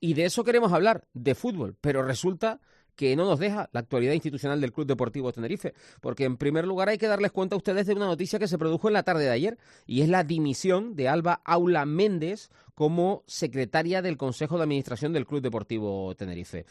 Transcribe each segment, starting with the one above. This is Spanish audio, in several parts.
Y de eso queremos hablar, de fútbol, pero resulta que no nos deja la actualidad institucional del Club Deportivo Tenerife, porque en primer lugar hay que darles cuenta a ustedes de una noticia que se produjo en la tarde de ayer, y es la dimisión de Alba Aula Méndez como secretaria del Consejo de Administración del Club Deportivo Tenerife.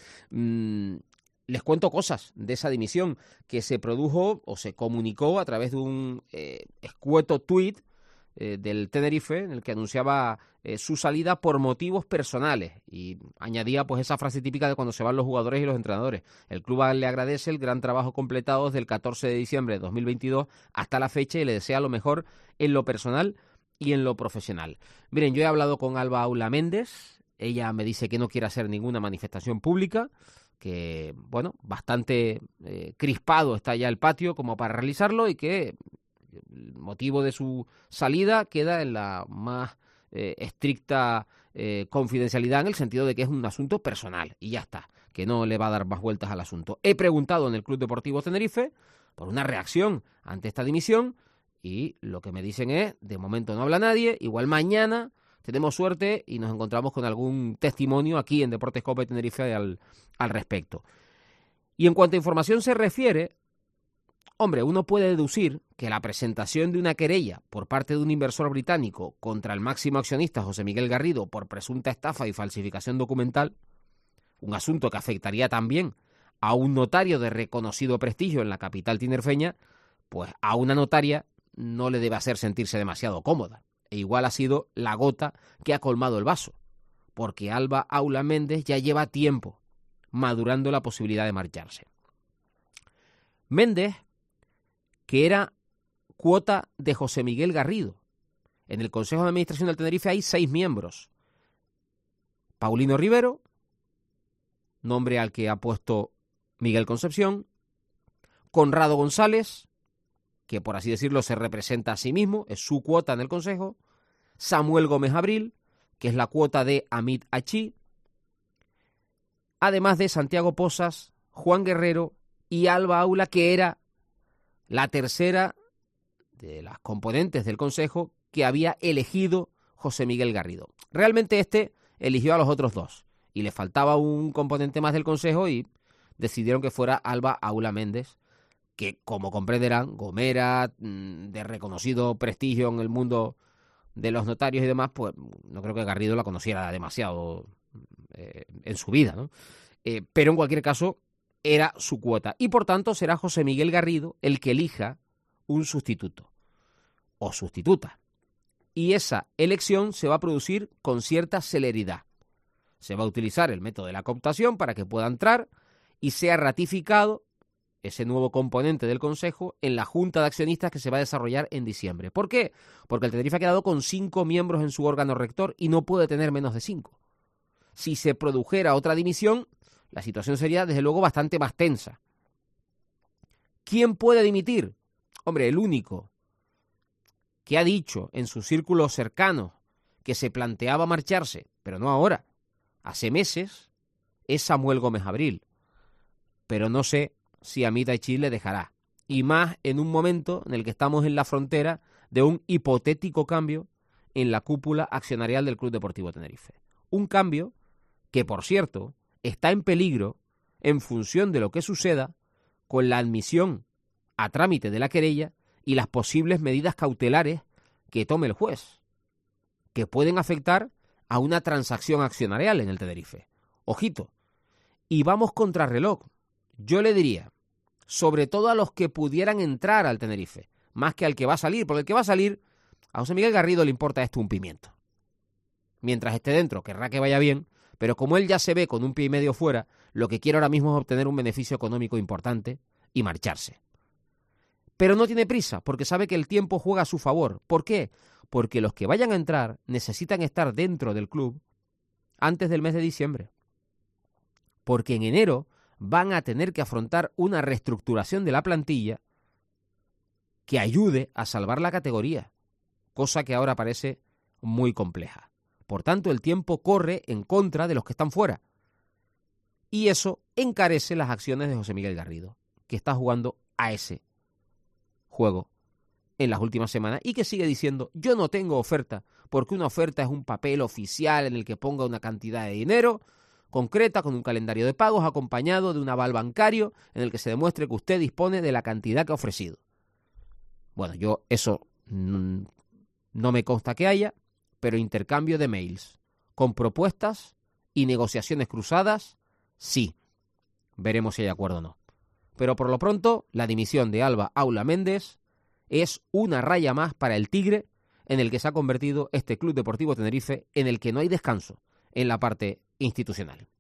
Les cuento cosas de esa dimisión que se produjo o se comunicó a través de un escueto tuit del Tenerife, en el que anunciaba su salida por motivos personales y añadía pues esa frase típica de cuando se van los jugadores y los entrenadores. El club le agradece el gran trabajo completado desde el 14 de diciembre de 2022 hasta la fecha y le desea lo mejor en lo personal y en lo profesional. Miren, yo he hablado con Alba Aula Méndez, ella me dice que no quiere hacer ninguna manifestación pública, que, bueno, bastante crispado está ya el patio como para realizarlo y que el motivo de su salida queda en la más estricta confidencialidad, en el sentido de que es un asunto personal y ya está, que no le va a dar más vueltas al asunto. He preguntado en el Club Deportivo Tenerife por una reacción ante esta dimisión y lo que me dicen es, de momento no habla nadie, igual mañana tenemos suerte y nos encontramos con algún testimonio aquí en Deportes Cope Tenerife al respecto. Y en cuanto a información se refiere, hombre, uno puede deducir que la presentación de una querella por parte de un inversor británico contra el máximo accionista José Miguel Garrido por presunta estafa y falsificación documental, un asunto que afectaría también a un notario de reconocido prestigio en la capital tinerfeña, pues a una notaria no le debe hacer sentirse demasiado cómoda. E igual ha sido la gota que ha colmado el vaso, porque Alba Aula Méndez ya lleva tiempo madurando la posibilidad de marcharse. Méndez, que era cuota de José Miguel Garrido. En el Consejo de Administración del Tenerife hay 6 miembros. Paulino Rivero, nombre al que ha puesto Miguel Concepción, Conrado González, que por así decirlo se representa a sí mismo, es su cuota en el Consejo, Samuel Gómez Abril, que es la cuota de Amit Achi, además de Santiago Posas, Juan Guerrero y Alba Aula, que era la tercera de las componentes del Consejo que había elegido José Miguel Garrido. Realmente este eligió a los otros 2 y le faltaba un componente más del Consejo y decidieron que fuera Alba Aula Méndez, que como comprenderán, gomera, de reconocido prestigio en el mundo de los notarios y demás, pues no creo que Garrido la conociera demasiado en su vida, ¿no? Pero en cualquier caso era su cuota y por tanto será José Miguel Garrido el que elija un sustituto o sustituta. Y esa elección se va a producir con cierta celeridad. Se va a utilizar el método de la cooptación para que pueda entrar y sea ratificado ese nuevo componente del Consejo en la Junta de Accionistas que se va a desarrollar en diciembre. ¿Por qué? Porque el Tenerife ha quedado con 5 miembros en su órgano rector y no puede tener menos de 5. Si se produjera otra dimisión, la situación sería, desde luego, bastante más tensa. ¿Quién puede dimitir? Hombre, el único que ha dicho en sus círculos cercanos que se planteaba marcharse, pero no ahora, hace meses, es Samuel Gómez Abril. Pero no sé si Amit Achi le dejará. Y más en un momento en el que estamos en la frontera de un hipotético cambio en la cúpula accionarial del Club Deportivo Tenerife. Un cambio que, por cierto, está en peligro en función de lo que suceda con la admisión a trámite de la querella y las posibles medidas cautelares que tome el juez, que pueden afectar a una transacción accionarial en el Tenerife. Ojito. Y vamos contrarreloj. Yo le diría, sobre todo a los que pudieran entrar al Tenerife, más que al que va a salir, porque el que va a salir, a José Miguel Garrido le importa esto un pimiento. Mientras esté dentro, querrá que vaya bien, pero como él ya se ve con un pie y medio fuera, lo que quiere ahora mismo es obtener un beneficio económico importante y marcharse. Pero no tiene prisa, porque sabe que el tiempo juega a su favor. ¿Por qué? Porque los que vayan a entrar necesitan estar dentro del club antes del mes de diciembre. Porque en enero van a tener que afrontar una reestructuración de la plantilla que ayude a salvar la categoría, cosa que ahora parece muy compleja. Por tanto, el tiempo corre en contra de los que están fuera. Y eso encarece las acciones de José Miguel Garrido, que está jugando a ese juego en las últimas semanas y que sigue diciendo, yo no tengo oferta, porque una oferta es un papel oficial en el que ponga una cantidad de dinero concreta, con un calendario de pagos, acompañado de un aval bancario en el que se demuestre que usted dispone de la cantidad que ha ofrecido. Bueno, yo eso no me consta que haya, pero intercambio de mails con propuestas y negociaciones cruzadas, sí. Veremos si hay acuerdo o no. Pero por lo pronto, la dimisión de Alba Aula Méndez es una raya más para el Tigre en el que se ha convertido este Club Deportivo Tenerife, en el que no hay descanso en la parte institucional.